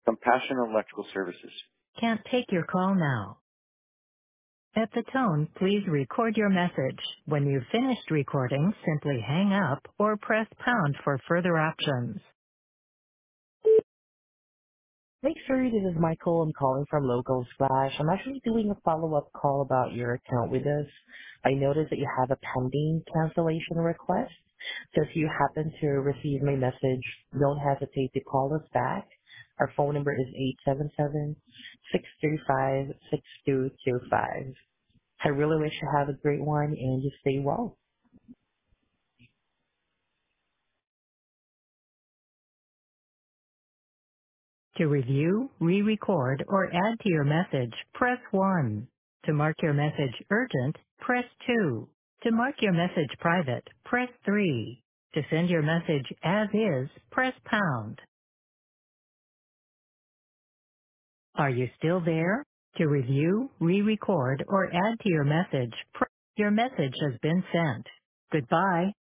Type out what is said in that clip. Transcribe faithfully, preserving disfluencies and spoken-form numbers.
Compassion Electrical Services. Can't take your call now. At the tone, please record your message. When you've finished recording, simply hang up or press pound for further options. Make sure this is Michael. I'm calling from Local Splash. I'm actually doing a follow-up call about your account with us. I noticed that you have a pending cancellation request. So if you happen to receive my message, don't hesitate to call us back. Our phone number is eight seven seven, six three five, six two two five. I really wish you have a great one and you stay well. To review, re-record, or add to your message, press one. To mark your message urgent, press two. To mark your message private, press three. To send your message as is, press pound. Are you still there? To review, re-record, or add to your message, press. Your message has been sent. Goodbye.